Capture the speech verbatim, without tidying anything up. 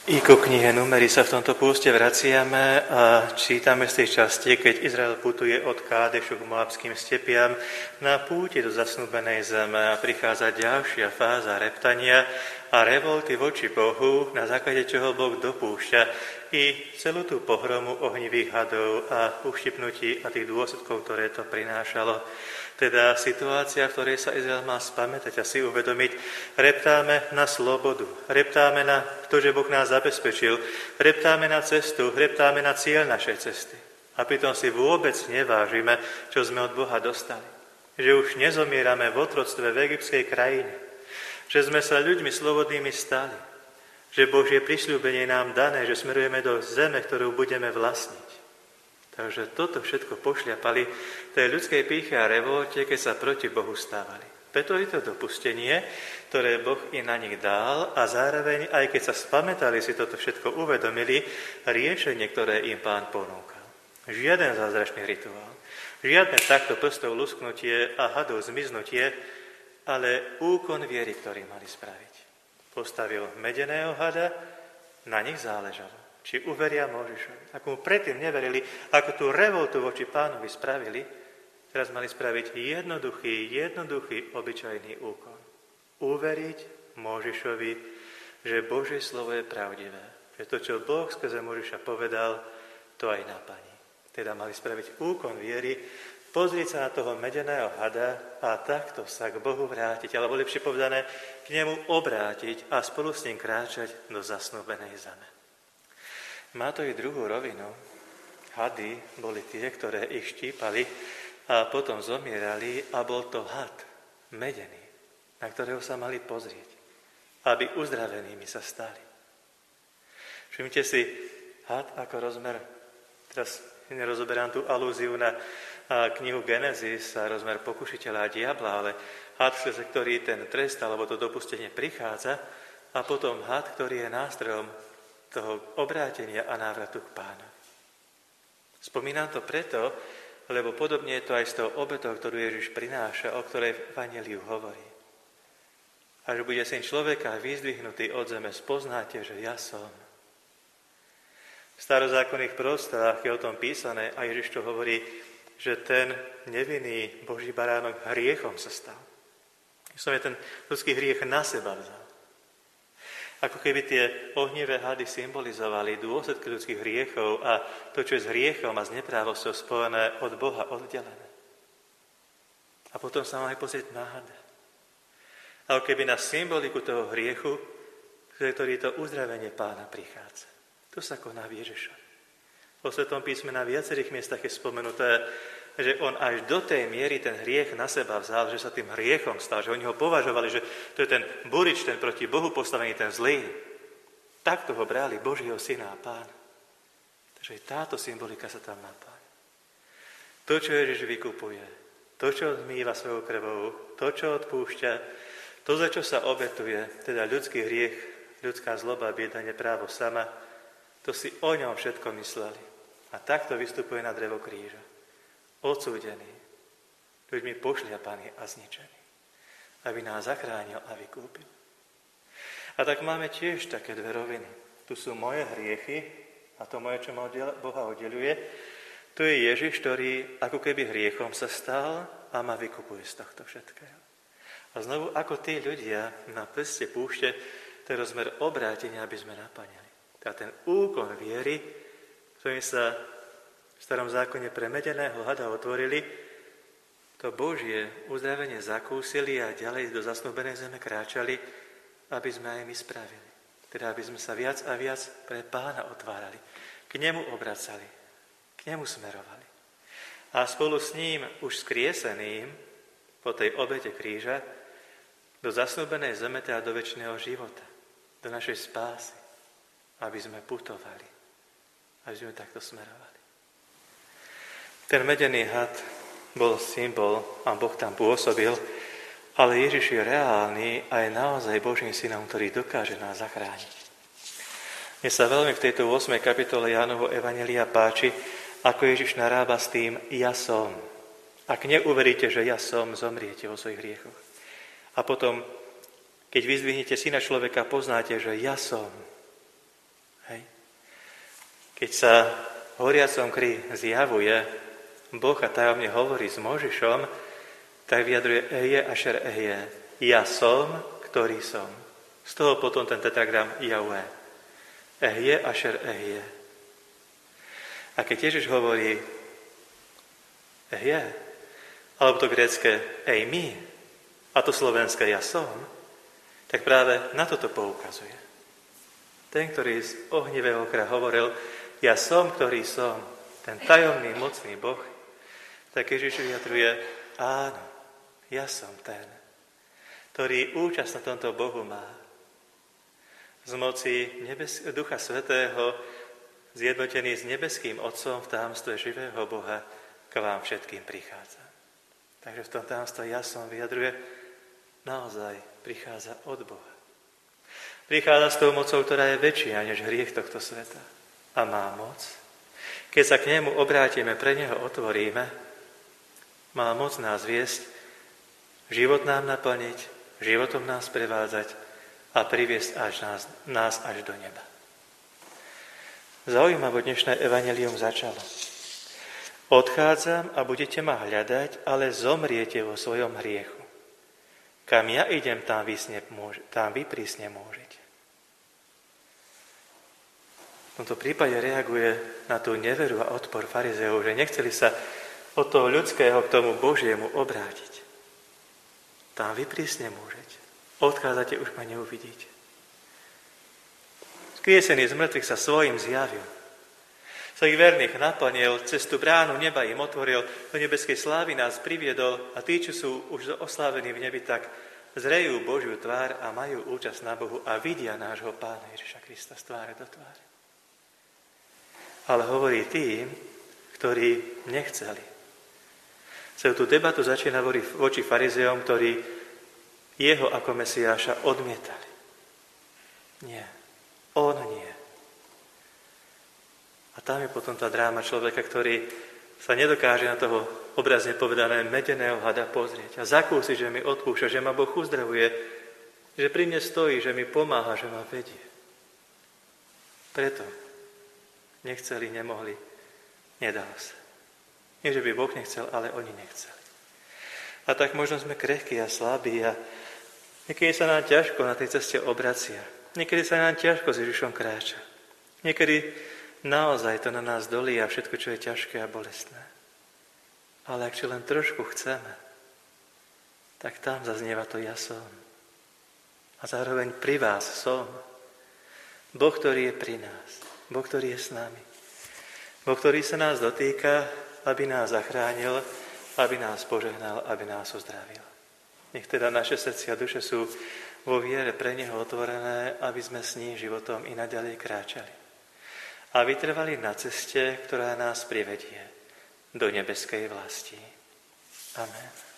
I ku knihe Númery sa v tomto púste vraciame a čítame z tej časti, keď Izrael putuje od Kádešu k Moabským stepiam na púti do zasnúbenej zeme a prichádza ďalšia fáza reptania a revolty voči Bohu, na základe čoho Boh dopúšťa i celú tú pohromu ohnivých hadov a uštipnutí a tých dôsledkov, ktoré to prinášalo. Teda situácia, v ktorej sa Izrael má spamätať a si uvedomiť, reptáme na slobodu, reptáme na to, že Boh nás zabezpečil, reptáme na cestu, reptáme na cieľ našej cesty. A pritom si vôbec nevážime, čo sme od Boha dostali. Že už nezomierame v otroctve v egyptskej krajine, že sme sa ľuďmi slobodnými stali, že Božie prisľúbenie nám dané, že smerujeme do zeme, ktorú budeme vlastniť. Takže toto všetko pošľapali tej ľudskej pýche a revolte, keď sa proti Bohu stávali. Preto je to dopustenie, ktoré Boh i na nich dal a zároveň, aj keď sa spamätali, si toto všetko uvedomili, riešenie, ktoré im Pán ponúkal. Žiaden zázračný rituál, žiadne takto prstov lusknutie a hadov zmiznutie, ale úkon viery, ktorý mali spraviť. Postavil medeného hada, na nich záležalo. Či uveria Mojžišovi. Ako mu predtým neverili, ako tú revoltu voči Pánovi spravili, teraz mali spraviť jednoduchý, jednoduchý, obyčajný úkon. Uveriť Mojžišovi, že Božie slovo je pravdivé. Že to, čo Boh skrze Mojžiša povedal, to aj naplní. Teda mali spraviť úkon viery, pozrieť sa na toho medeného hada a takto sa k Bohu vrátiť, alebo lepšie povedané, k nemu obrátiť a spolu s ním kráčať do zasnúbenej zeme. Má to i druhú rovinu. Hady boli tie, ktoré ich štípali a potom zomierali a bol to had, medený, na ktorého sa mali pozrieť, aby uzdravenými sa stali. Všimnite si, had ako rozmer, teraz nerozoberám tú alúziu na knihu Genesis a rozmer pokušiteľa a diabla, ale had, skrze ktorý ten trest alebo to dopustenie prichádza a potom had, ktorý je nástrojom toho obrátenia a návratu k Pánu. Spomínam to preto, lebo podobne je to aj s tou obetou, ktorú Ježiš prináša, o ktorej v Evanjeliu hovorí. Až bude syn človeka vyzdvihnutý od zeme, spoznáte, že ja som. V starozákonných prostorách je o tom písané a Ježiš to hovorí, že ten nevinný Boží baránok hriechom sa stal. Som je ten ľudský hriech na seba vzal. Ako keby tie ohnivé hady symbolizovali dôsledky ľudských hriechov a to, čo je s hriechom a s neprávosťou spojené od Boha oddelené. A potom sa mali pozrieť na hada. Ako keby na symboliku toho hriechu, ktorý to uzdravenie Pána prichádza. To sa koná v Ježišovi. Po Svetom písme na viacerých miestach je spomenuté, že on až do tej miery ten hriech na seba vzal, že sa tým hriechom stal, že oni ho považovali, že to je ten burič, ten proti Bohu postavený, ten zlý. Takto ho brali Božieho syna a Pána. Takže táto symbolika sa tam napája. To, čo Ježiš vykupuje, to, čo zmýva svojou krvou, to, čo odpúšťa, to, za čo sa obetuje, teda ľudský hriech, ľudská zloba, bieda, neprávo sama, to si o ňom všetko mysleli. A takto vystupuje na drevo kríža. Odsúdený, ľuďmi pošliapaný a zničený, aby nás zachránil a vykúpil. A tak máme tiež také dve roviny. Tu sú moje hriechy a to moje, čo ma od Boha oddeľuje. Tu je Ježiš, ktorý ako keby hriechom sa stal a ma vykupuje z tohto všetkého. A znovu, ako tí ľudia na prste púšte, ten rozmer obrátenia, aby sme naplňali. Teda ten úkon viery, ktorým sa v starom zákone pre medeného hada otvorili, to Božie uzdravenie zakúsili a ďalej do zasnúbenej zeme kráčali, aby sme aj my spravili. Teda aby sme sa viac a viac pre Pána otvárali, k nemu obracali, k nemu smerovali. A spolu s ním, už skrieseným, po tej obete kríža, do zasnúbenej zeme, teda do večného života, do našej spásy, aby sme putovali, aby sme takto smerovali. Ten medený had bol symbol a Boh tam pôsobil, ale Ježiš je reálny a je naozaj Božím synom, ktorý dokáže nás zachrániť. Mne sa veľmi v tejto ôsmej kapitole Jánovho Evanjelia páči, ako Ježiš narába s tým ja som. Ak neuveríte, že ja som, zomriete vo svojich hriechoch. A potom, keď vyzdvihnete syna človeka, poznáte, že ja som. Keď sa v horiacom kri zjavuje Boh a tajomne hovorí s Mojžišom, tak vyjadruje Eje ašer Eje. Ja som, ktorý som. Z toho potom ten tetragram Jahve. Eje ašer Eje. A keď Ježiš hovorí Eje, alebo to grécke Eimi, a to slovenské ja som, tak práve na toto poukazuje. Ten, ktorý z ohnivého kra hovoril, ja som, ktorý som, ten tajomný, mocný Boh, tak Ježiš vyjadruje, áno, ja som ten, ktorý účasť na tomto Bohu má. Z moci nebes- Ducha Svätého, zjednotený s nebeským Otcom v tajomstve živého Boha, k vám všetkým prichádza. Takže v tom tajomstve ja som vyjadruje, naozaj prichádza od Boha. Prichádza s tou mocou, ktorá je väčšia než hriech tohto sveta. A má moc. Keď sa k nemu obrátime, pre neho otvoríme, má moc nás viesť, život nám naplniť, životom nás prevádzať a priviesť až nás, nás až do neba. Zaujímavé dnešné evanjelium začalo. Odchádzam a budete ma hľadať, ale zomriete vo svojom hriechu. Kam ja idem, tam vy, môže, tam vy prísne môžete. V tomto prípade reaguje na tú neveru a odpor farizeov, že nechceli sa od toho ľudského k tomu Božiemu obrátiť. Tam vy prísne môžete. Odchádzate, už ma neuvidíte. Skriesený z mŕtvych sa svojim zjavil. Svojich verných naplnil, cestu bránu neba im otvoril, do nebeskej slávy nás priviedol a tí, čo sú už oslávení v nebi, tak zrejú Božiu tvár a majú účasť na Bohu a vidia nášho Pána Ježiša Krista z tváre do tváre. Ale hovorí tým, ktorí nechceli. Celú tú debatu začína voči farizeom, ktorí jeho ako Mesiáša odmietali. Nie, on nie. A tam je potom tá dráma človeka, ktorý sa nedokáže na toho obrazne povedané medeného hada pozrieť a zakúsi, že mi odpúšťa, že ma Boh uzdravuje, že pri mne stojí, že mi pomáha, že ma vedie. Preto nechceli, nemohli, nedalo sa. Nie, že by Boh nechcel, ale oni nechceli. A tak možno sme krehkí a slabí a niekedy sa nám ťažko na tej ceste obracia. Niekedy sa nám ťažko s Ježišom kráča. Niekedy naozaj to na nás dolí a všetko, čo je ťažké a bolestné. Ale ak či len trošku chceme, tak tam zaznieva to ja som. A zároveň pri vás som. Boh, ktorý je pri nás. Boh, ktorý je s nami. Boh, ktorý sa nás dotýka, aby nás zachránil, aby nás požehnal, aby nás uzdravil. Nech teda naše srdcia a duše sú vo viere pre Neho otvorené, aby sme s ním životom i naďalej kráčali. A vytrvali na ceste, ktorá nás privedie do nebeskej vlasti. Amen.